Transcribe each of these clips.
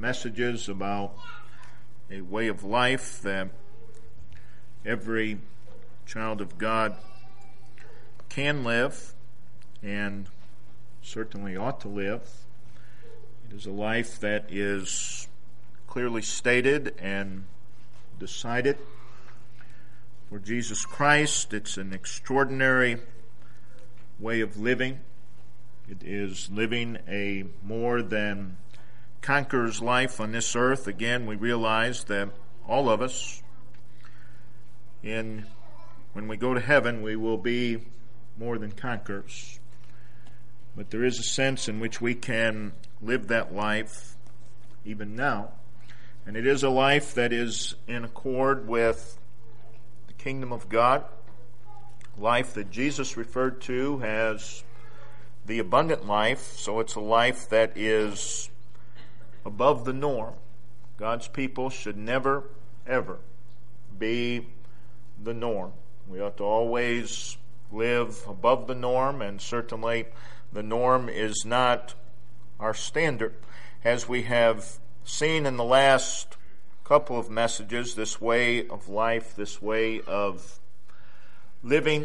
messages about a way of life that every child of God can live and certainly ought to live. It is a life that is clearly stated and decided for Jesus Christ. It's an extraordinary way of living. It is living a more than conqueror's life on this earth. Again, we realize that all of us, when we go to heaven, we will be more than conquerors. But there is a sense in which we can live that life even now. And it is a life that is in accord with the kingdom of God, life that Jesus referred to as the abundant life. So it's a life that is above the norm. God's people should never, ever be the norm. We ought to always live above the norm, and certainly the norm is not our standard. As we have seen in the last couple of messages, this way of life, this way of living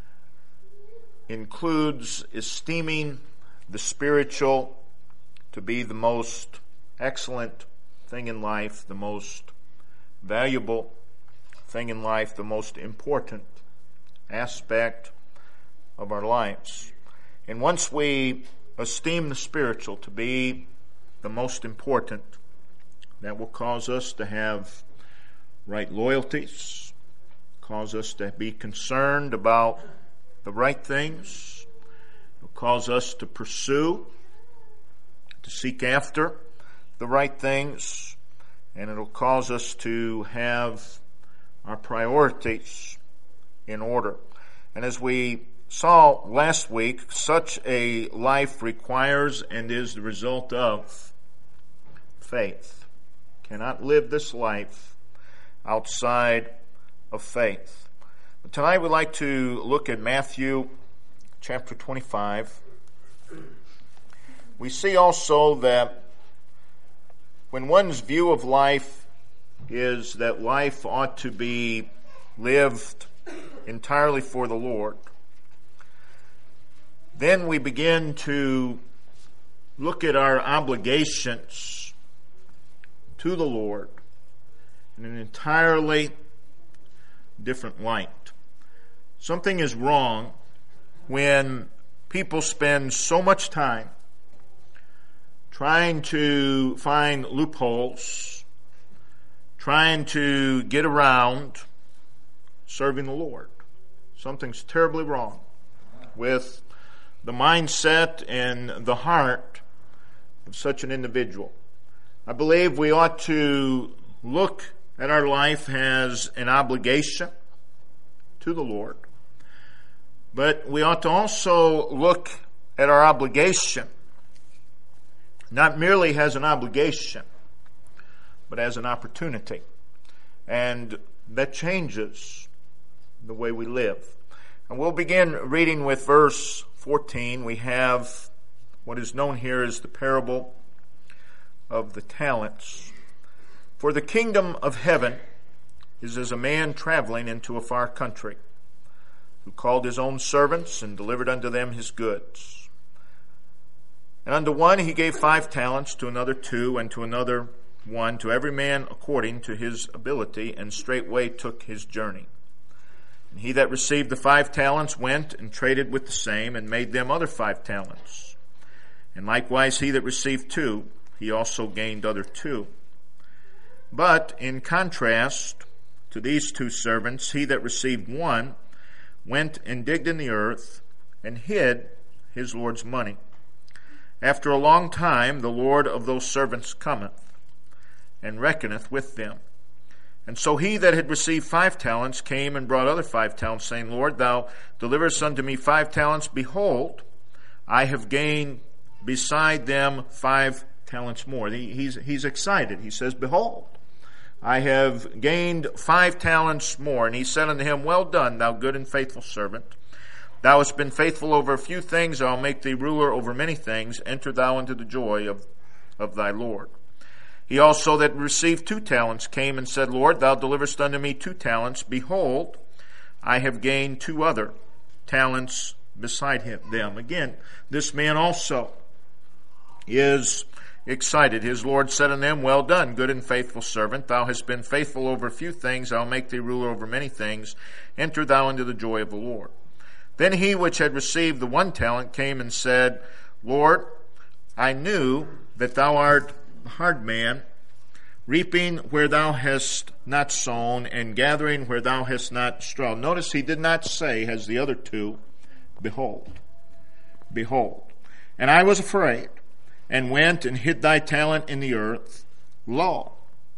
includes esteeming the spiritual to be the most excellent thing in life, the most valuable thing in life, the most important aspect of our lives. And once we esteem the spiritual to be the most important, that will cause us to have right loyalties, cause us to be concerned about the right things. It will cause us to pursue, to seek after the right things, and it will cause us to have our priorities in order. And as we saw last week, such a life requires and is the result of faith. Cannot live this life outside of faith. But tonight we'd like to look at Matthew chapter 25. We see also that when one's view of life is that life ought to be lived entirely for the Lord, then we begin to look at our obligations to the Lord in an entirely different light. Something is wrong when people spend so much time trying to find loopholes, trying to get around serving the Lord. Something's terribly wrong with the mindset and the heart of such an individual. I believe we ought to look at our life as an obligation to the Lord, but we ought to also look at our obligation not merely as an obligation, but as an opportunity. And that changes the way we live. And we'll begin reading with verse 14. We have what is known here as the parable of the talents. For the kingdom of heaven is as a man traveling into a far country, who called his own servants and delivered unto them his goods. And unto one he gave 5 talents, to another 2, and to another 1, to every man according to his ability, and straightway took his journey. And he that received the 5 talents went and traded with the same, and made them other 5 talents. And likewise he that received 2, he also gained other 2. But in contrast to these 2 servants, he that received 1 went and digged in the earth, and hid his Lord's money. After a long time, the Lord of those servants cometh, and reckoneth with them. And so he that had received 5 talents came and brought other 5 talents, saying, Lord, thou deliverest unto me 5 talents. Behold, I have gained beside them 5 talents more. He's excited. He says, Behold, I have gained 5 talents more. And he said unto him, Well done, thou good and faithful servant. Thou hast been faithful over a few things, I will make thee ruler over many things. Enter thou into the joy of thy Lord. He also that received 2 talents came and said, Lord, thou deliverest unto me 2 talents. Behold, I have gained 2 other talents beside them. Again, this man also is excited. His Lord said unto him, Well done, good and faithful servant. Thou hast been faithful over a few things. I'll make thee ruler over many things. Enter thou into the joy of the Lord. Then he which had received the 1 talent came and said, Lord, I knew that thou art a hard man, reaping where thou hast not sown, and gathering where thou hast not strawed. Notice he did not say, as the other 2, Behold, behold. And I was afraid, and went and hid thy talent in the earth. Lo,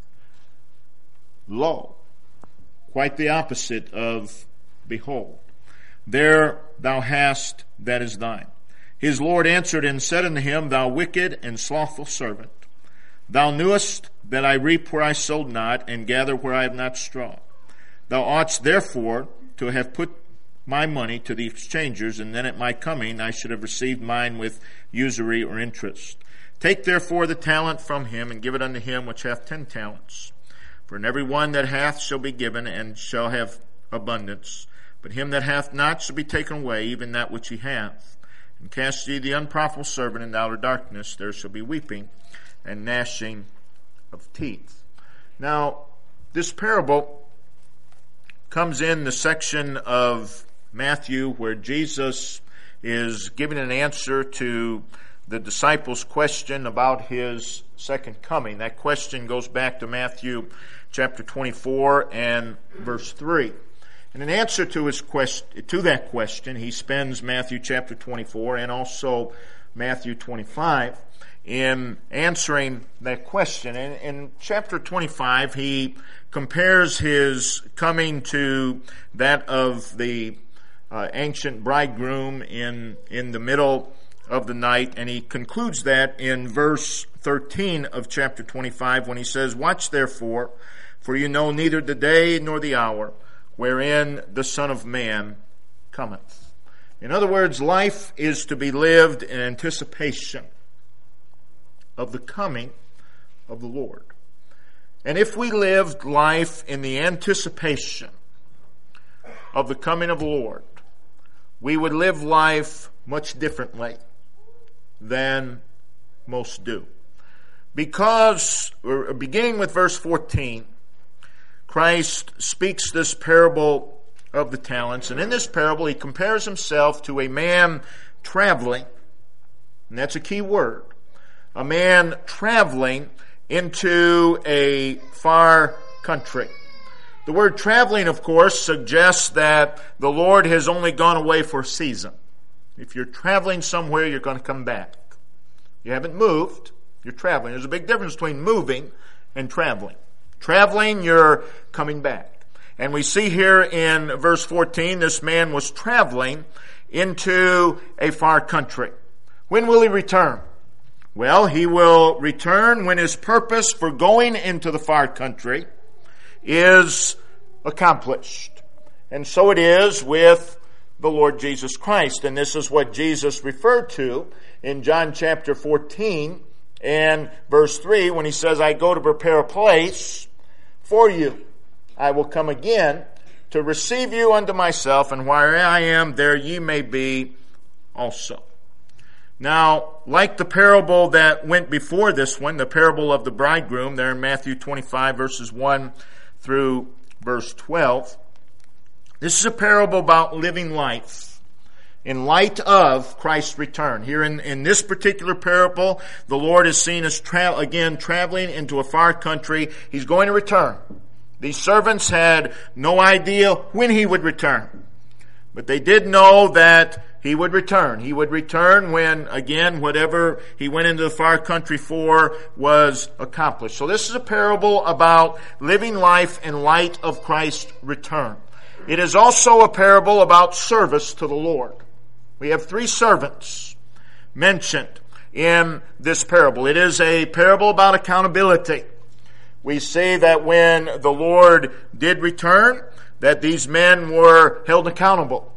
quite the opposite of behold. There thou hast that is thine. His Lord answered and said unto him, Thou wicked and slothful servant, thou knewest that I reap where I sowed not, and gather where I have not strawed. Thou oughtest therefore to have put my money to the exchangers, and then at my coming I should have received mine with usury or interest. Take therefore the talent from him, and give it unto him which hath 10 talents. For in every one that hath shall be given, and shall have abundance. But him that hath not shall be taken away, even that which he hath. And cast ye the unprofitable servant into outer darkness. There shall be weeping and gnashing of teeth. Now, this parable comes in the section of Matthew where Jesus is giving an answer to the disciples' question about his second coming. That question goes back to Matthew chapter 24 and verse 3. And in answer to that question, he spends Matthew chapter 24 and also Matthew 25 in answering that question. And in chapter 25, he compares his coming to that of the ancient bridegroom in the middle of the night, and he concludes that in verse 13 of chapter 25 when he says, Watch therefore, for you know neither the day nor the hour wherein the Son of Man cometh. In other words, life is to be lived in anticipation of the coming of the Lord. And if we lived life in the anticipation of the coming of the Lord, we would live life much differently than most do. Because, beginning with verse 14, Christ speaks this parable of the talents, and in this parable he compares himself to a man traveling, and that's a key word, a man traveling into a far country. The word traveling, of course, suggests that the Lord has only gone away for a season. If you're traveling somewhere, you're going to come back. You haven't moved, you're traveling. There's a big difference between moving and traveling. Traveling, you're coming back. And we see here in verse 14, this man was traveling into a far country. When will he return? Well, he will return when his purpose for going into the far country is accomplished. And so it is with the Lord Jesus Christ. And this is what Jesus referred to in John chapter 14 and verse 3 when he says, I go to prepare a place for you. I will come again to receive you unto myself, and where I am, there ye may be also. Now, like the parable that went before this one, the parable of the bridegroom, there in Matthew 25, verses 1 through verse 12, this is a parable about living life in light of Christ's return. Here in this particular parable, the Lord is seen as traveling into a far country. He's going to return. These servants had no idea when he would return, but they did know that he would return. He would return when, again, whatever he went into the far country for was accomplished. So this is a parable about living life in light of Christ's return. It is also a parable about service to the Lord. We have 3 servants mentioned in this parable. It is a parable about accountability. We see that when the Lord did return, that these men were held accountable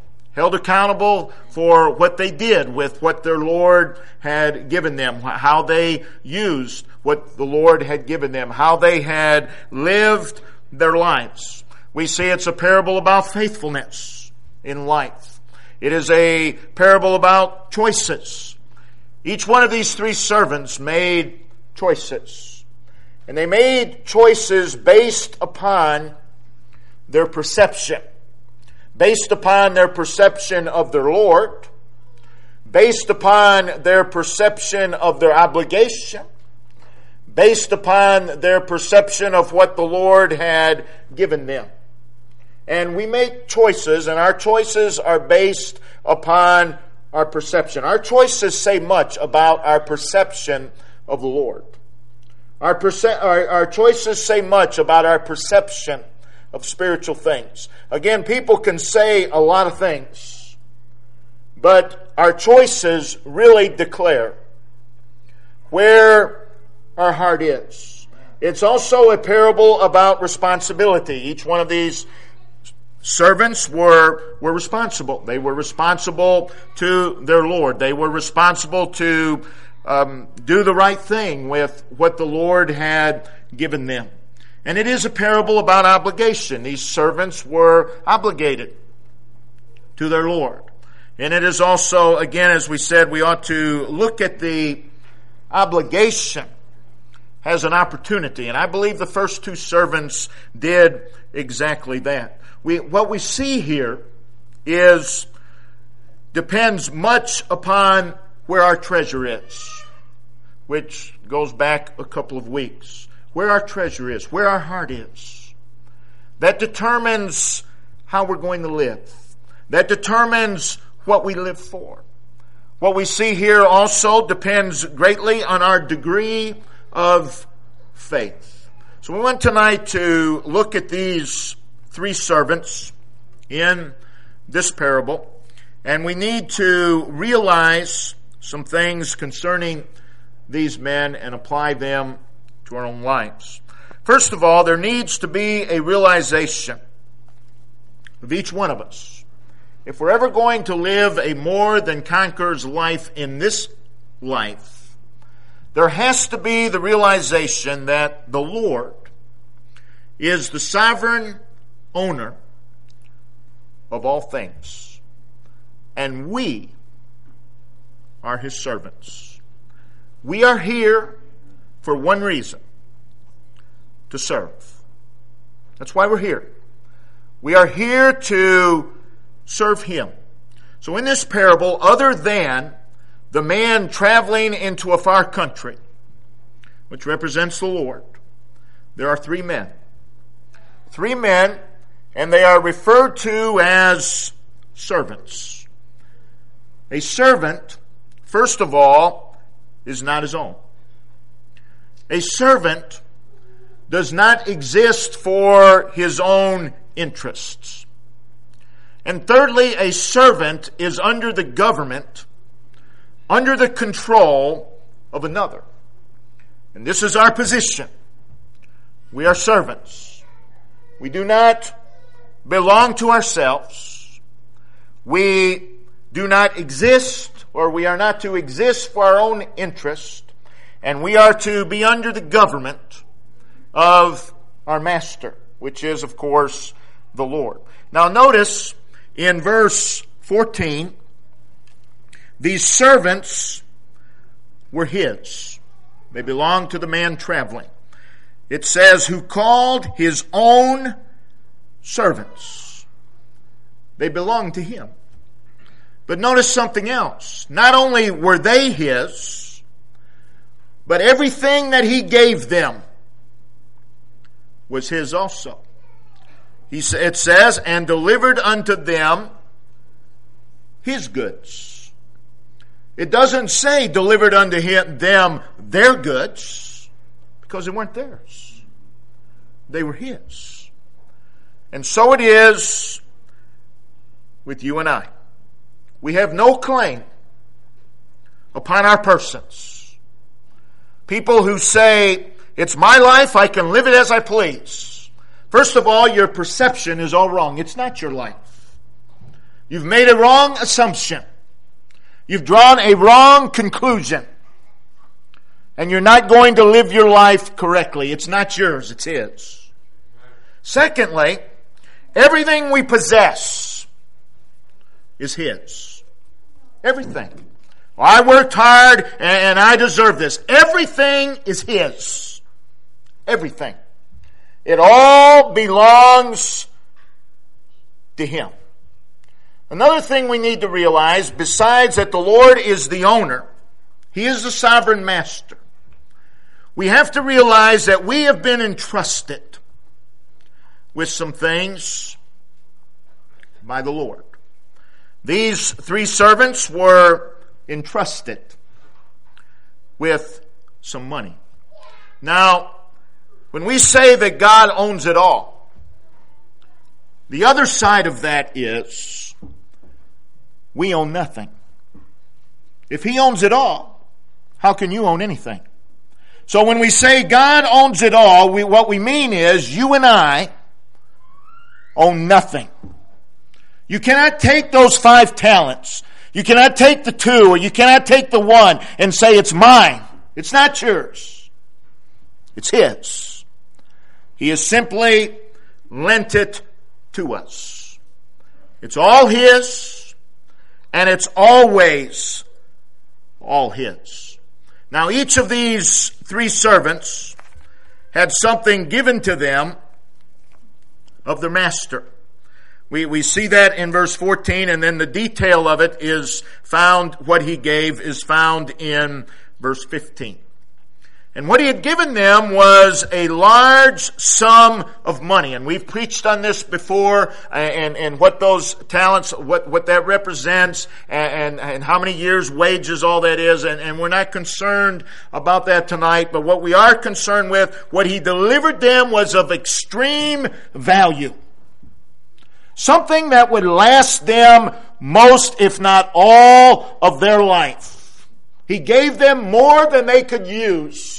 for what they did with what their Lord had given them, how they used what the Lord had given them, how they had lived their lives. We see it's a parable about faithfulness in life. It is a parable about choices. Each one of these three servants made choices. And they made choices based upon their perception. Based upon their perception of their Lord. Based upon their perception of their obligation. Based upon their perception of what the Lord had given them. And we make choices, and our choices are based upon our perception. Our choices say much about our perception of the Lord. Our choices say much about our perception of spiritual things. Again, people can say a lot of things, but our choices really declare where our heart is. It's also a parable about responsibility. Each one of these servants were responsible. They were responsible to their Lord. They were responsible to do the right thing with what the Lord had given them. And it is a parable about obligation. These servants were obligated to their Lord. And it is also, again, as we said, we ought to look at the obligation as an opportunity. And I believe the first two servants did exactly that. What we see here depends much upon where our treasure is, which goes back a couple of weeks. Where our treasure is, where our heart is. That determines how we're going to live. That determines what we live for. What we see here also depends greatly on our degree of faith. So we want tonight to look at these three servants in this parable, and we need to realize some things concerning these men and apply them to our own lives. First of all, there needs to be a realization of each one of us. If we're ever going to live a more than conqueror's life in this life, there has to be the realization that the Lord is the sovereign owner of all things, and we are His servants. We are here for one reason: to serve. That's why we're here. We are here to serve Him. So in this parable, other than the man traveling into a far country, which represents the Lord, there are three men. Three men, and they are referred to as servants. A servant, first of all, is not his own. A servant does not exist for his own interests. And thirdly, a servant is under the government, under the control of another. And this is our position. We are servants. We do not belong to ourselves. We do not exist, or we are not to exist for our own interest. And we are to be under the government of our master, which is, of course, the Lord. Now notice in verse 14, these servants were His. They belonged to the man traveling. It says, who called his own servants. They belonged to Him. But notice something else. Not only were they His, but everything that He gave them was His also. It says, and delivered unto them His goods. It doesn't say delivered unto them their goods, because they weren't theirs. They were His. And so it is with you and I. We have no claim upon our persons. People who say, it's my life, I can live it as I please. First of all, your perception is all wrong. It's not your life. You've made a wrong assumption. You've drawn a wrong conclusion. and you're not going to live your life correctly. It's not yours, it's His. Secondly, everything we possess is His. Everything. Well, I worked hard and I deserve this. Everything is His. Everything. It all belongs to Him. Another thing we need to realize, besides that the Lord is the owner, He is the sovereign master, we have to realize that we have been entrusted with some things by the Lord. These 3 servants were entrusted with some money. Now, when we say that God owns it all, the other side of that is we own nothing. If He owns it all, how can you own anything? So when we say God owns it all, what we mean is you and I own nothing. You cannot take those 5 talents. You cannot take the 2 or you cannot take the 1 and say it's mine. It's not yours. It's His. He has simply lent it to us. It's all His, and it's always all His. Now, each of these 3 servants had something given to them of their master. We see that in verse 14, and then the detail of it is found, what he gave is found in verse 15. And what he had given them was a large sum of money. And we've preached on this before, and what those talents, what that represents, and how many years' wages all that is. And we're not concerned about that tonight, but what we are concerned with, what he delivered them was of extreme value. Something that would last them most, if not all, of their life. He gave them more than they could use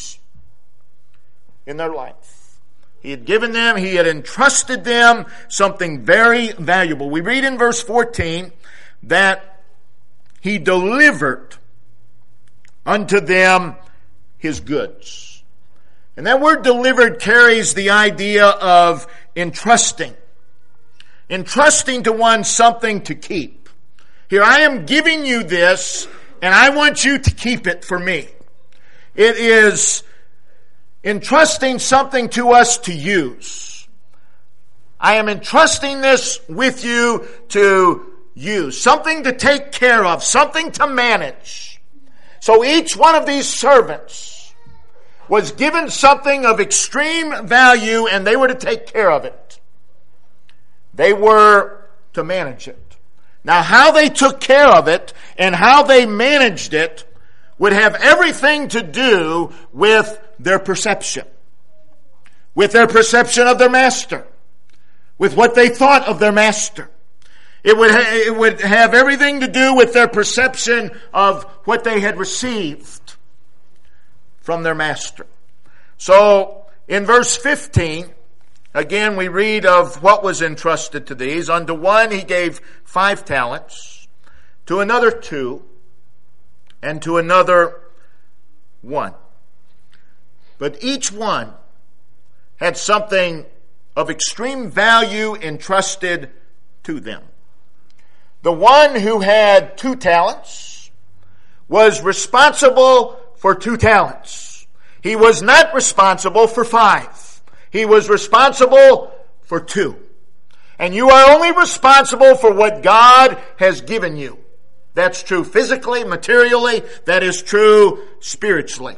in their life. He had given them, He had entrusted them something very valuable. We read in verse 14 that He delivered unto them His goods. And that word delivered carries the idea of entrusting. Entrusting to one something to keep. Here, I am giving you this, and I want you to keep it for me. It is entrusting something to us to use. I am entrusting this with you to use. Something to take care of. Something to manage. So each one of these servants was given something of extreme value, and they were to take care of it. They were to manage it. Now, how they took care of it and how they managed it would have everything to do with their perception. With their perception of their master. With what they thought of their master. It would have everything to do with their perception of what they had received from their master. So, in verse 15, again, we read of what was entrusted to these. Unto one he gave 5 talents, to another 2, and to another 1. But each one had something of extreme value entrusted to them. The one who had 2 talents was responsible for 2 talents. He was not responsible for 5. He was responsible for 2. And you are only responsible for what God has given you. That's true physically, materially. That is true spiritually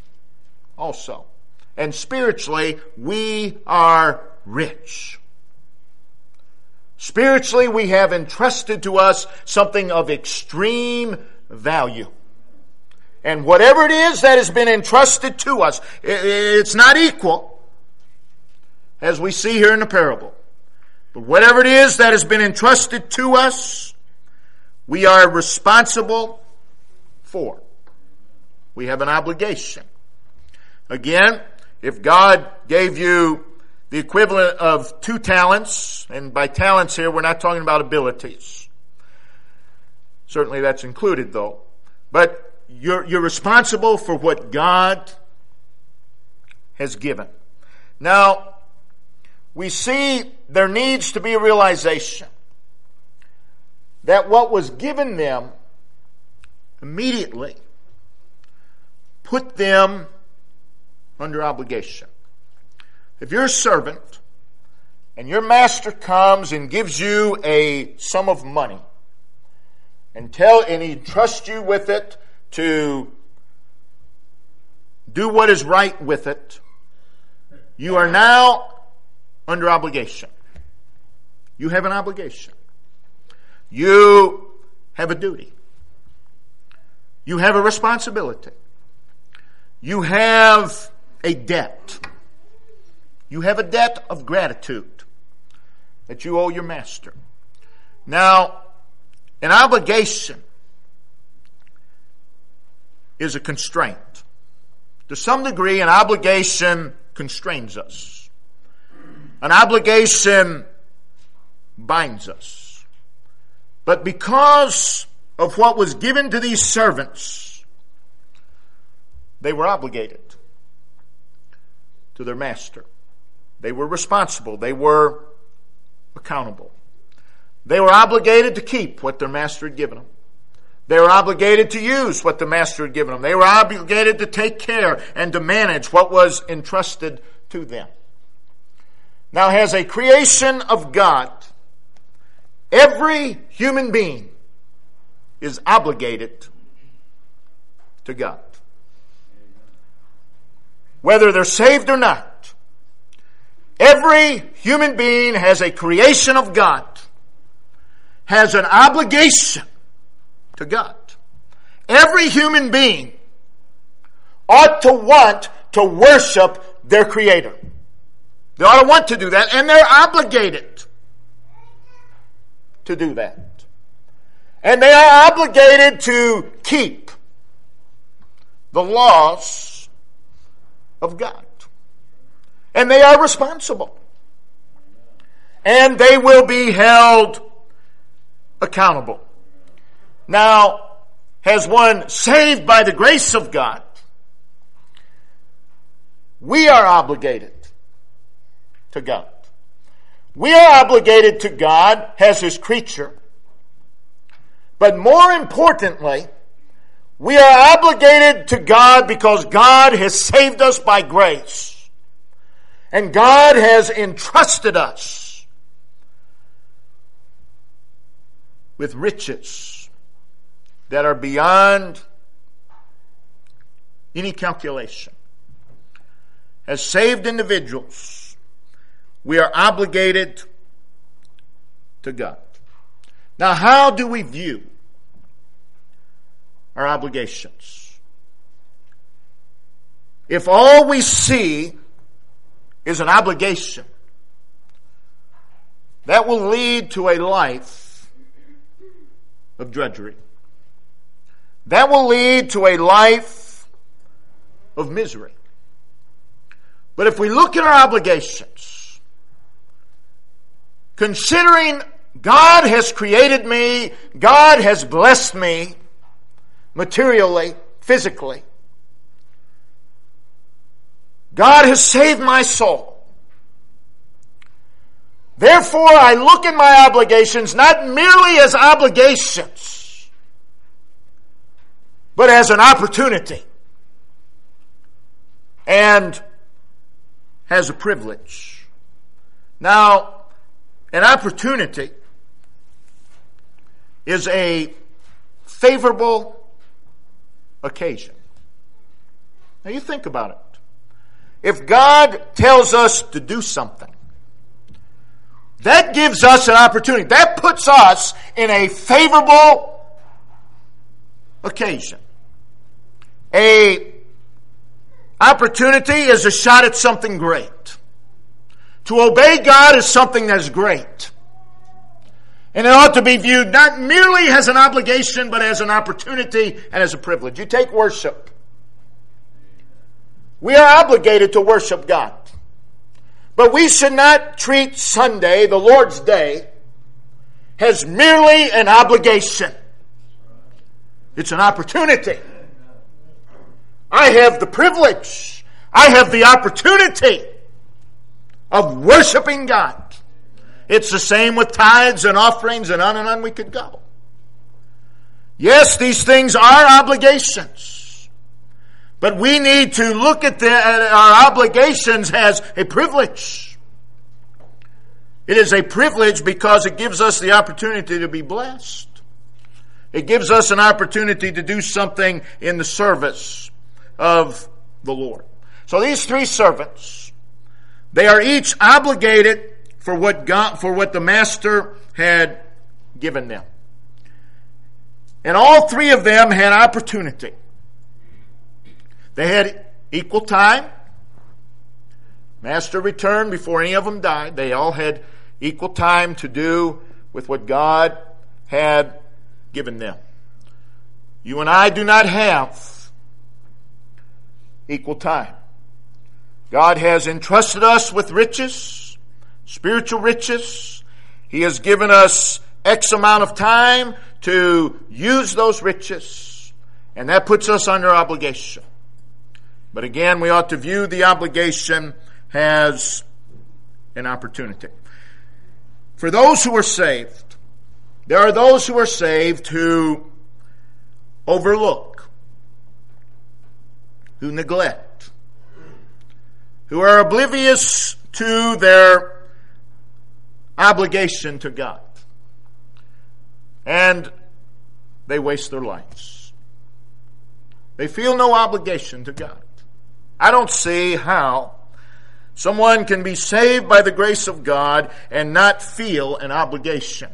also. And spiritually, we are rich. Spiritually, we have entrusted to us something of extreme value. And whatever it is that has been entrusted to us, it's not equal, as we see here in the parable. But whatever it is that has been entrusted to us, we are responsible for. We have an obligation. Again, if God gave you the equivalent of 2 talents, and by talents here we're not talking about abilities. Certainly that's included though. But you're responsible for what God has given. Now, we see there needs to be a realization that what was given them immediately put them under obligation. If you're a servant and your master comes and gives you a sum of money and he trusts you with it to do what is right with it, you are now under obligation. You have an obligation. You have a duty. You have a responsibility. You have a debt. You have a debt of gratitude that you owe your master. Now, an obligation is a constraint. To some degree, an obligation constrains us. An obligation binds us. But because of what was given to these servants, they were obligated to their master. They were responsible. They were accountable. They were obligated to keep what their master had given them. They were obligated to use what the master had given them. They were obligated to take care and to manage what was entrusted to them. Now, as a creation of God, every human being is obligated to God. Whether they're saved or not, every human being has a creation of God, has an obligation to God. Every human being ought to want to worship their Creator. They ought to want to do that, and they're obligated to do that. And they are obligated to keep the laws of God. And they are responsible. And they will be held accountable. Now, as one saved by the grace of God, we are obligated to God. We are obligated to God as His creature. But more importantly, we are obligated to God because God has saved us by grace. And God has entrusted us with riches that are beyond any calculation. As saved individuals, we are obligated to God. Now, how do we view our obligations? If all we see is an obligation, that will lead to a life of drudgery. That will lead to a life of misery. But if we look at our obligations, considering God has created me, God has blessed me materially, physically, God has saved my soul. Therefore, I look at my obligations not merely as obligations, but as an opportunity and as a privilege. Now, an opportunity is a favorable occasion. Now, you think about it. If God tells us to do something, that gives us an opportunity. That puts us in a favorable occasion. A opportunity is a shot at something great. To obey God is something that's great. And it ought to be viewed not merely as an obligation, but as an opportunity and as a privilege. You take worship. We are obligated to worship God. But we should not treat Sunday, the Lord's Day, as merely an obligation. It's an opportunity. I have the privilege. I have the opportunity of worshiping God. It's the same with tithes and offerings, and on we could go. Yes, these things are obligations. But we need to look at our obligations as a privilege. It is a privilege because it gives us the opportunity to be blessed. It gives us an opportunity to do something in the service of the Lord. So these three servants, they are each obligated for what the master had given them. And all three of them had opportunity. They had equal time. Master returned before any of them died. They all had equal time to do with what God had given them. You and I do not have equal time. God has entrusted us with riches, spiritual riches. He has given us X amount of time to use those riches, and that puts us under obligation. But again, we ought to view the obligation as an opportunity. For those who are saved, there are those who are saved who overlook, who neglect, who are oblivious to their obligation to God. And they waste their lives. They feel no obligation to God. I don't see how someone can be saved by the grace of God and not feel an obligation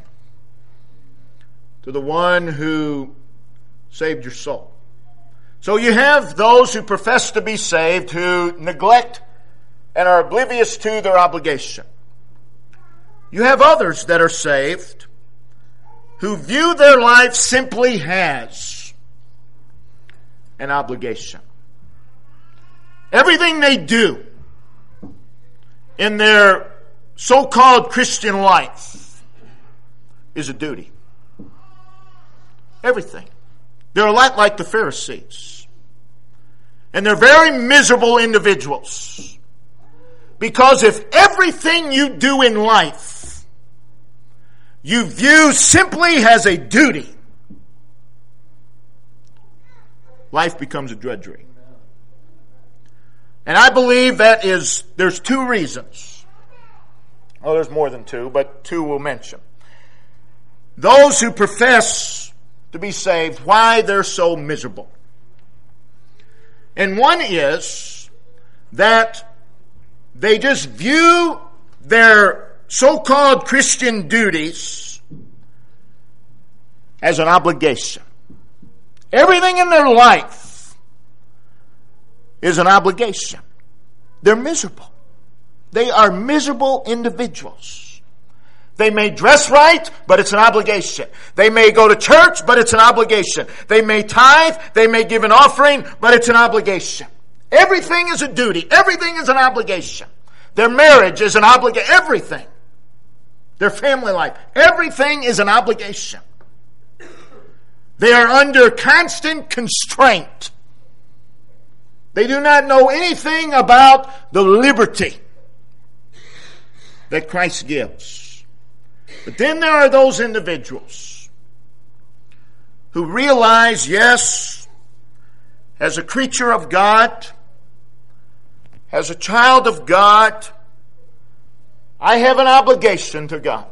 to the one who saved your soul. So you have those who profess to be saved who neglect and are oblivious to their obligation. You have others that are saved who view their life simply as an obligation. Everything they do in their so-called Christian life is a duty. Everything. They're a lot like the Pharisees. And they're very miserable individuals. Because if everything you do in life you view simply as a duty, life becomes a drudgery. And I believe there's two reasons. Oh, there's more than two, but two we'll mention. Those who profess to be saved, why they're so miserable. And one is that they just view their so-called Christian duties as an obligation. Everything in their life is an obligation. They're miserable. They are miserable individuals. They may dress right, but it's an obligation. They may go to church, but it's an obligation. They may tithe, they may give an offering, but it's an obligation. Everything is a duty. Everything is an obligation. Their marriage is an obligation. Everything. Their family life. Everything is an obligation. They are under constant constraint. They do not know anything about the liberty that Christ gives. But then there are those individuals who realize, yes, as a creature of God, as a child of God, I have an obligation to God.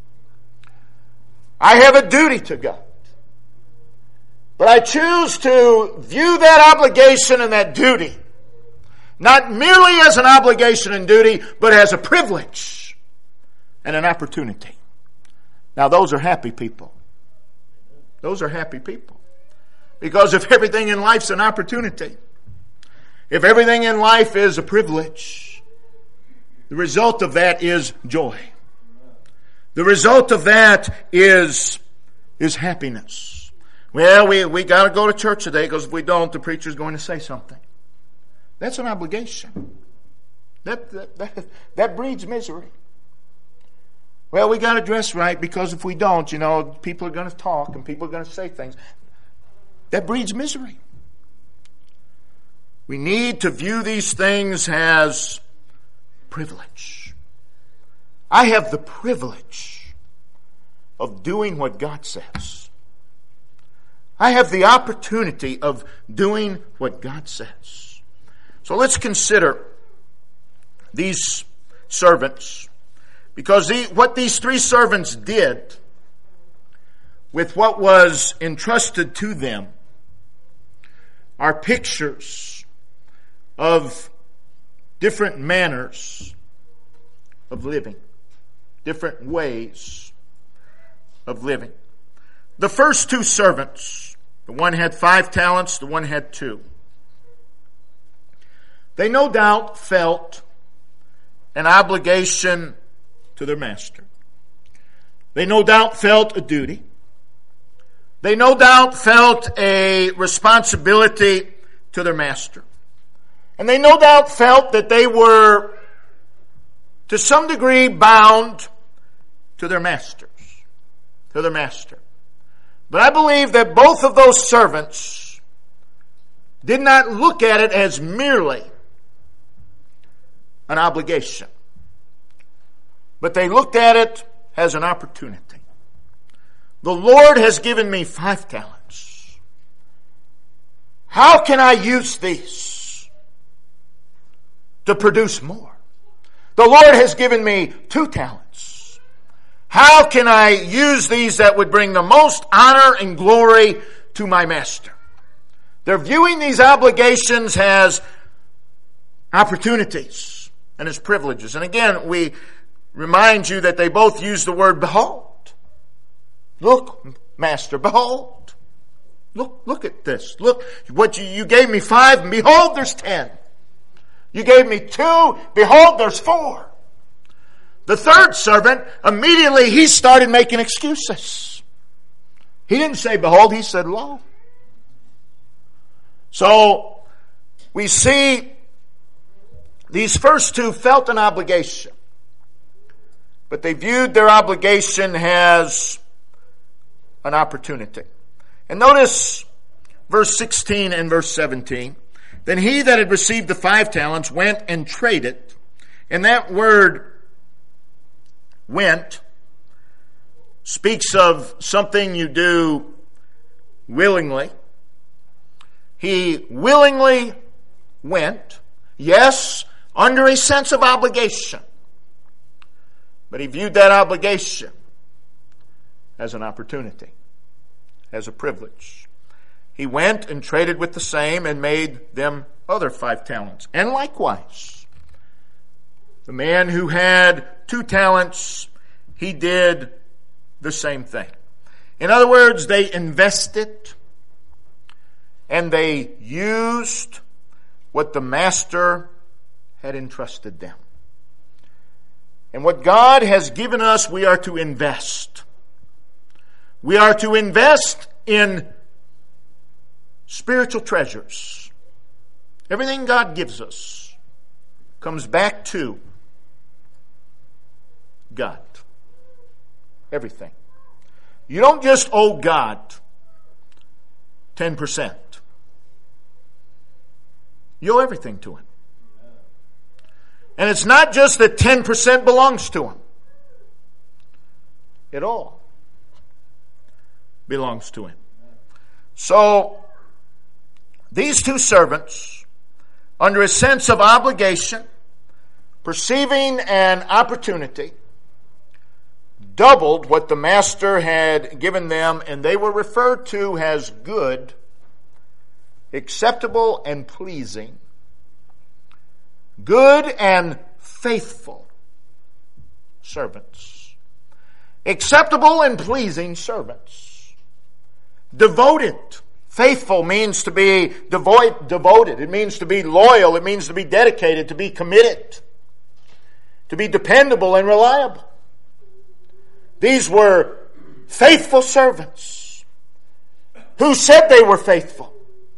I have a duty to God. But I choose to view that obligation and that duty not merely as an obligation and duty, but as a privilege and an opportunity. Now, those are happy people. Those are happy people. Because if everything in life's an opportunity, if everything in life is a privilege, the result of that is joy. The result of that is happiness. Well, we got to go to church today because if we don't, the preacher's going to say something. That's an obligation. That breeds misery. Well, we got to dress right because if we don't, people are going to talk and people are going to say things. That breeds misery. We need to view these things as privilege. I have the privilege of doing what God says. I have the opportunity of doing what God says. So let's consider these servants, because what these three servants did with what was entrusted to them are pictures of different manners of living, different ways of living. The first two servants, the one had 5 talents, the one had 2. They no doubt felt an obligation to their master. They no doubt felt a duty. They no doubt felt a responsibility to their master. And they no doubt felt that they were, to some degree, bound to their masters, to their master. But I believe that both of those servants did not look at it as merely an obligation, but they looked at it as an opportunity. The Lord has given me 5 talents. How can I use these to produce more? The Lord has given me 2 talents. How can I use these that would bring the most honor and glory to my master? They're viewing these obligations as opportunities and as privileges. And again, we remind you that they both use the word behold. Look, master, behold. Look at this. Look, what you gave me 5, and behold, there's 10. You gave me 2, behold, there's 4. The third servant, immediately he started making excuses. He didn't say behold, he said lo. So, we see these first 2 felt an obligation, but they viewed their obligation as an opportunity. And notice verse 16 and verse 17. Then he that had received the 5 talents went and traded. And that word went speaks of something you do willingly. He willingly went, yes, under a sense of obligation. But he viewed that obligation as an opportunity, as a privilege. He went and traded with the same and made them other 5 talents. And likewise, the man who had 2 talents, he did the same thing. In other words, they invested and they used what the master had entrusted them. And what God has given us, we are to invest. We are to invest in spiritual treasures. Everything God gives us comes back to God. Everything. You don't just owe God 10%. You owe everything to Him. And it's not just that 10% belongs to Him. It all belongs to Him. So, these 2 servants, under a sense of obligation, perceiving an opportunity, doubled what the master had given them, and they were referred to as good, acceptable, and pleasing. Good and faithful servants. Acceptable and pleasing servants. Devoted. Faithful means to be devoted. It means to be loyal. It means to be dedicated, to be committed, to be dependable and reliable. These were faithful servants. Who said they were faithful?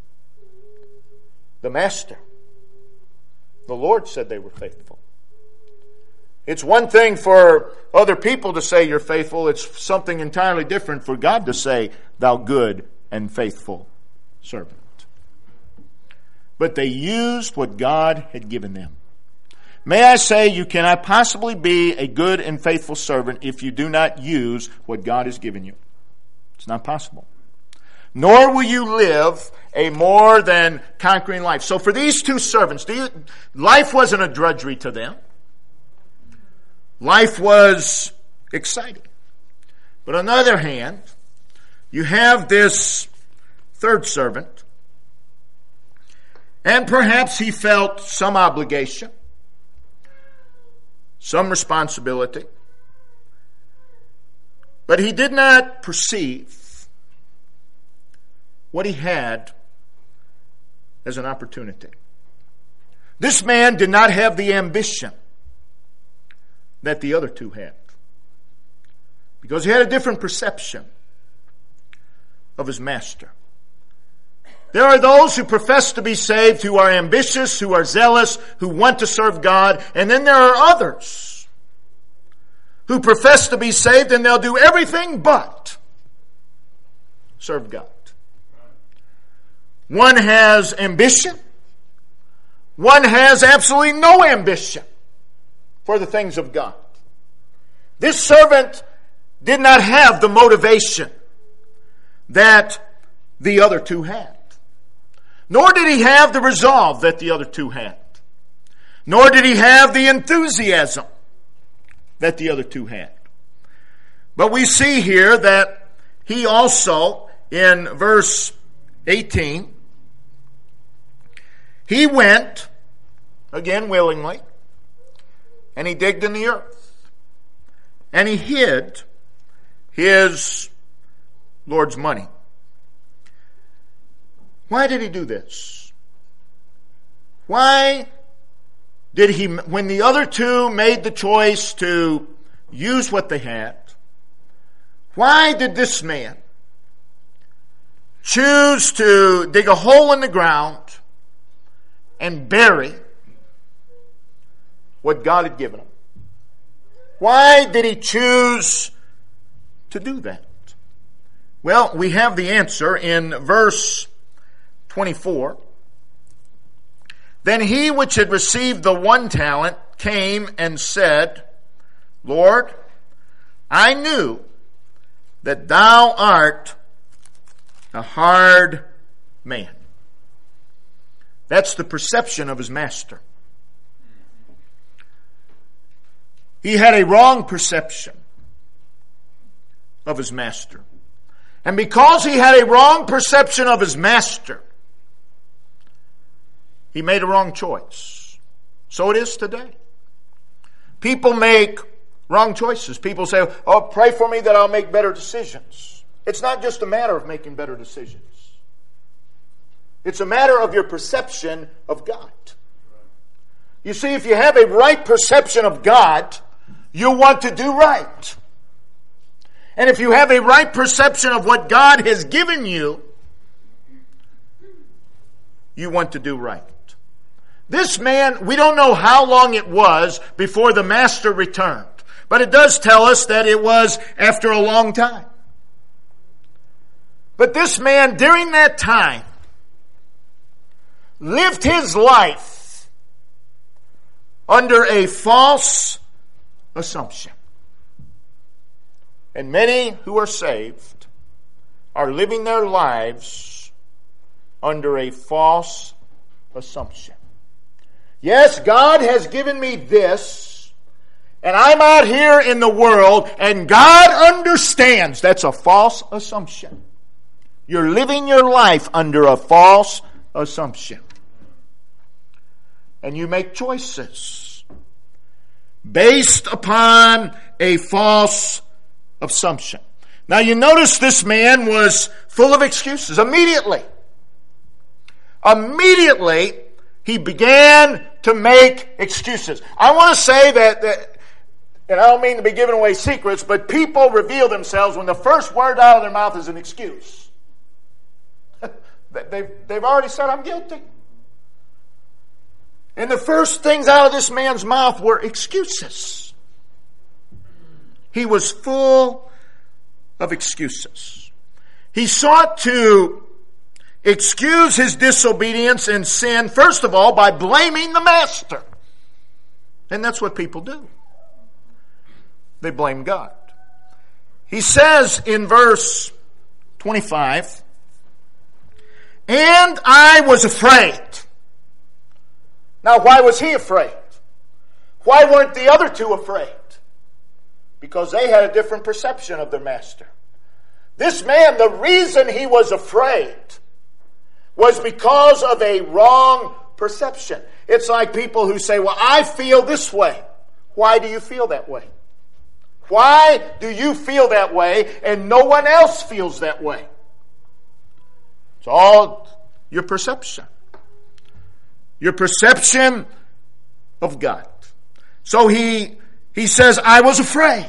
The master. The Lord said they were faithful. It's one thing for other people to say you're faithful. It's something entirely different for God to say, thou good and faithful servant. but they used what God had given them. May I say, you cannot possibly be a good and faithful servant if you do not use what God has given you. It's not possible. Nor will you live a more than conquering life. So for these two servants, life wasn't a drudgery to them. Life was exciting. But on the other hand, you have this third servant, and perhaps he felt some obligation, some responsibility, but he did not perceive what he had as an opportunity. This man did not have the ambition that the other two had, because he had a different perception of his master. There are those who profess to be saved, who are ambitious, who are zealous, who want to serve God, and then there are others who profess to be saved and they'll do everything but serve God. One has ambition. One has absolutely no ambition for the things of God. This servant did not have the motivation that the other two had. Nor did he have the resolve that the other two had. Nor did he have the enthusiasm that the other two had. But we see here that he also, in verse 18, he went, again willingly, and he digged in the earth. And he hid his Lord's money. Why did he do this? Why did he, when the other two made the choice to use what they had, why did this man choose to dig a hole in the ground and bury what God had given him? Why did he choose to do that? Well, we have the answer in verse 24. Then he which had received the 1 talent came and said, Lord, I knew that thou art a hard man. That's the perception of his master. He had a wrong perception of his master. And because he had a wrong perception of his master, he made a wrong choice. So it is today. People make wrong choices. People say, oh, pray for me that I'll make better decisions. It's not just a matter of making better decisions. It's a matter of your perception of God. You see, if you have a right perception of God, you want to do right. And if you have a right perception of what God has given you, you want to do right. This man, we don't know how long it was before the master returned, but it does tell us that it was after a long time. But this man, during that time, lived his life under a false assumption. And many who are saved are living their lives under a false assumption. Yes, God has given me this, and I'm out here in the world, and God understands. That's a false assumption. You're living your life under a false assumption. And you make choices based upon a false assumption. Now you notice this man was full of excuses. Immediately, he began to make excuses. I want to say that, and I don't mean to be giving away secrets, but people reveal themselves when the first word out of their mouth is an excuse. They've already said, I'm guilty. And the first things out of this man's mouth were excuses. He was full of excuses. He sought to excuse his disobedience and sin, first of all, by blaming the master. And that's what people do. They blame God. He says in verse 25, "And I was afraid." Now, why was he afraid? Why weren't the other two afraid? Because they had a different perception of their master. This man, the reason he was afraid was because of a wrong perception. It's like people who say, "Well, I feel this way." Why do you feel that way? Why do you feel that way and no one else feels that way? It's all your perception. Your perception of God. So he says, "I was afraid."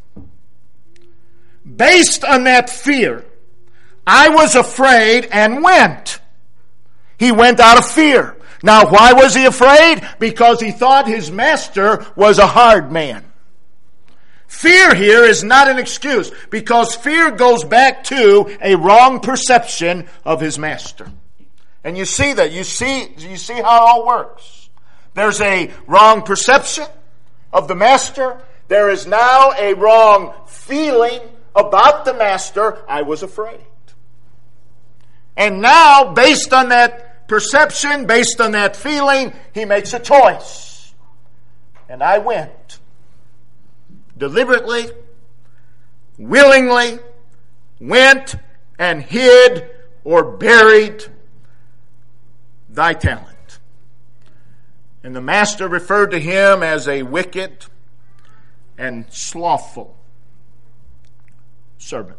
Based on that fear, I was afraid and went. He went out of fear. Now, why was he afraid? Because he thought his master was a hard man. Fear here is not an excuse, because fear goes back to a wrong perception of his master. And you see that. You see how it all works. There's a wrong perception of the master. There is now a wrong feeling about the master. I was afraid. And now, based on that perception, based on that feeling, he makes a choice. And I went. Deliberately, willingly, went and hid or buried thy talent. And the master referred to him as a wicked and slothful servant.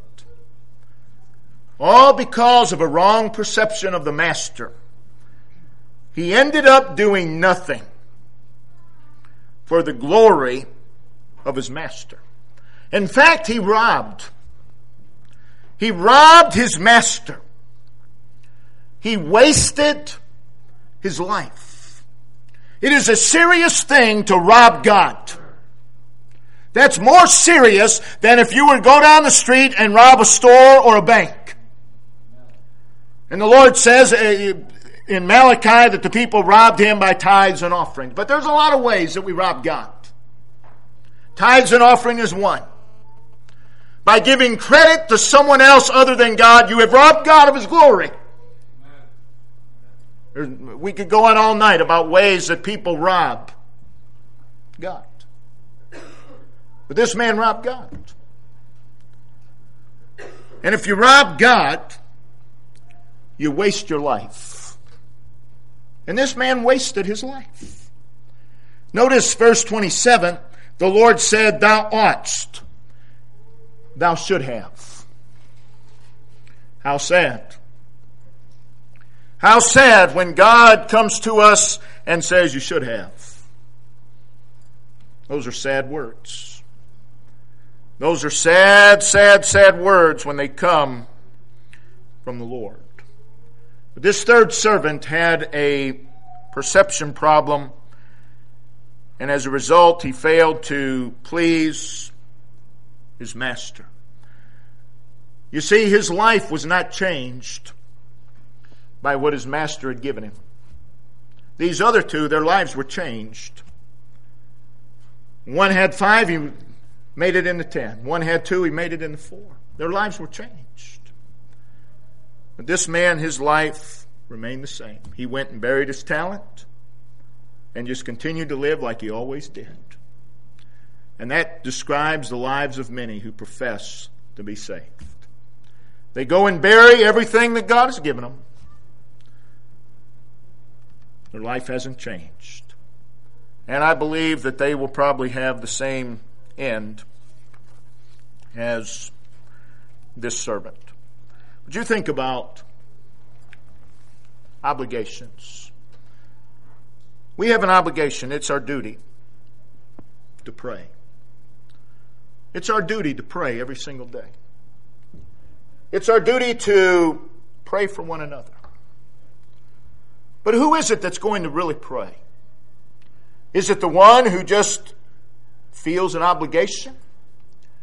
All because of a wrong perception of the master. He ended up doing nothing for the glory of his master. In fact, he robbed. He robbed his master. He wasted his life. It is a serious thing to rob God. That's more serious than if you were to go down the street and rob a store or a bank. And the Lord says in Malachi that the people robbed him by tithes and offerings. But there's a lot of ways that we rob God. Tithes and offering is one. By giving credit to someone else other than God, you have robbed God of his glory. We could go on all night about ways that people rob God. But this man robbed God. And if you rob God, you waste your life. And this man wasted his life. Notice verse 27. The Lord said, "Thou oughtst, thou should have." How sad. How sad when God comes to us and says, "You should have." Those are sad words. Those are sad, sad, sad words when they come from the Lord. But this third servant had a perception problem. And as a result, he failed to please his master. You see, his life was not changed by what his master had given him. These other two, their lives were changed. One had 5, he made it into 10. One had 2, he made it into 4. Their lives were changed. But this man, his life remained the same. He went and buried his talent and just continued to live like he always did. And that describes the lives of many who profess to be saved. They go and bury everything that God has given them. Their life hasn't changed. And I believe that they will probably have the same end as this servant. Would you think about obligations? We have an obligation. It's our duty to pray. It's our duty to pray every single day. It's our duty to pray for one another. But who is it that's going to really pray? Is it the one who just feels an obligation?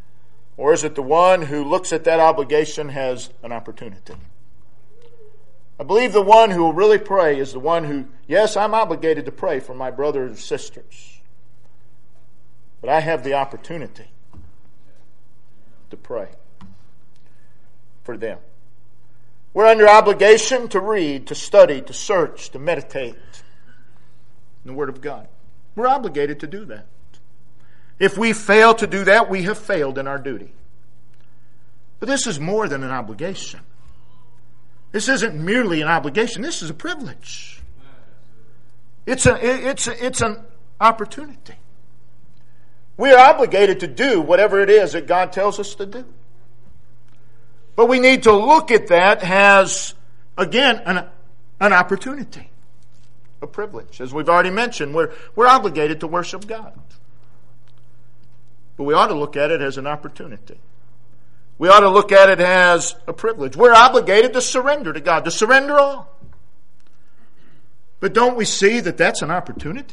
Or is it the one who looks at that obligation as an opportunity? I believe the one who will really pray is the one who, yes, I'm obligated to pray for my brothers and sisters, but I have the opportunity to pray for them. We're under obligation to read, to study, to search, to meditate in the Word of God. We're obligated to do that. If we fail to do that, we have failed in our duty. But this is more than an obligation. This isn't merely an obligation. This is a privilege. It's an opportunity. We are obligated to do whatever it is that God tells us to do. But we need to look at that as, again, an opportunity, a privilege. As we've already mentioned, we're obligated to worship God. But we ought to look at it as an opportunity. We ought to look at it as a privilege. We're obligated to surrender to God, to surrender all. But don't we see that that's an opportunity?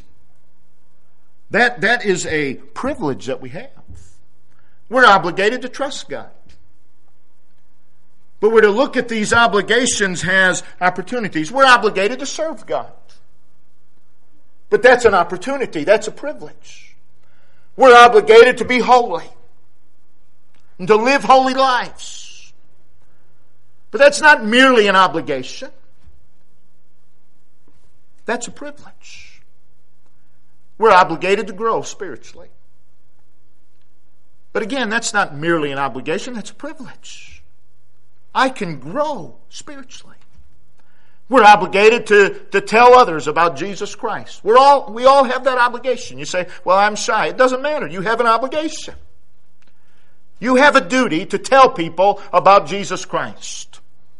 That is a privilege that we have. We're obligated to trust God. But we're to look at these obligations as opportunities. We're obligated to serve God. But that's an opportunity. That's a privilege. We're obligated to be holy and to live holy lives. But that's not merely an obligation. That's a privilege. We're obligated to grow spiritually. But again, that's not merely an obligation, that's a privilege. I can grow spiritually. We're obligated to tell others about Jesus Christ. We all have that obligation. You say, well, I'm shy. It doesn't matter. You have an obligation. You have a duty to tell people about Jesus Christ.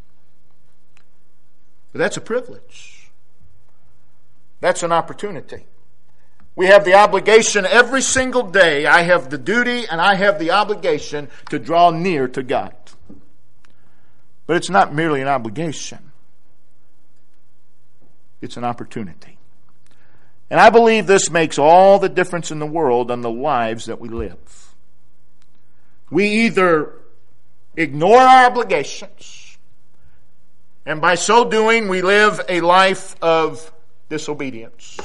But that's a privilege. That's an opportunity. We have the obligation every single day. I have the duty and I have the obligation to draw near to God. But it's not merely an obligation. It's an opportunity. And I believe this makes all the difference in the world on the lives that we live. We either ignore our obligations, and by so doing we live a life of disobedience.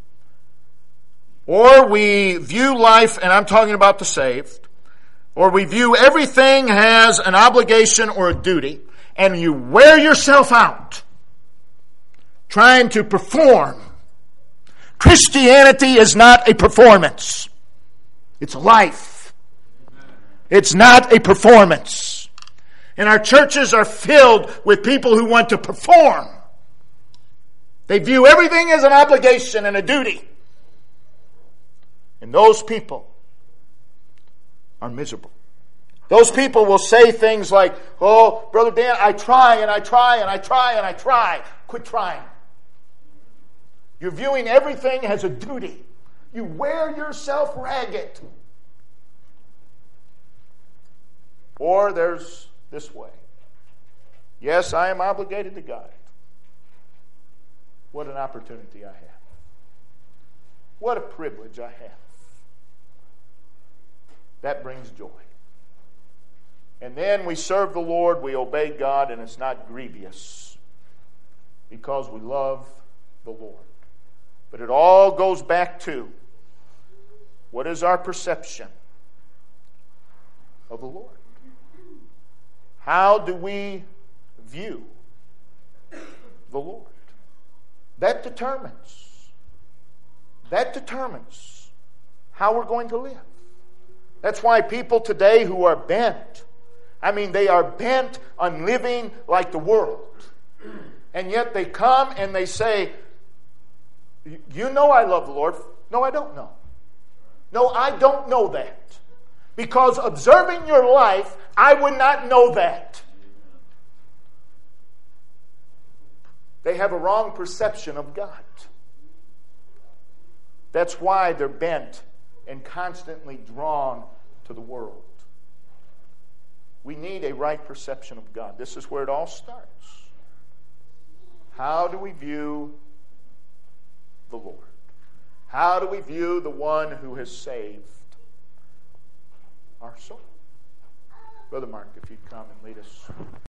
Or we view life, and I'm talking about the saved, or we view everything as an obligation or a duty, and you wear yourself out trying to perform. Christianity is not a performance. It's a life. It's not a performance. And our churches are filled with people who want to perform. They view everything as an obligation and a duty. And those people are miserable. Those people will say things like, oh, Brother Dan, I try and I try and I try and I try. Quit trying. You're viewing everything as a duty. You wear yourself ragged. Or there's this way. Yes, I am obligated to God. What an opportunity I have. What a privilege I have. That brings joy. And then we serve the Lord, we obey God, and it's not grievous because we love the Lord. But it all goes back to what is our perception of the Lord? How do we view the Lord? That determines how we're going to live. That's why people today who are bent, they are bent on living like the world. And yet they come and they say, you know I love the Lord. No, I don't know. No, I don't know that. Because observing your life, I would not know that. They have a wrong perception of God. That's why they're bent and constantly drawn to the world. We need a right perception of God. This is where it all starts. How do we view the Lord? How do we view the one who has saved our soul? Brother Mark, if you'd come and lead us.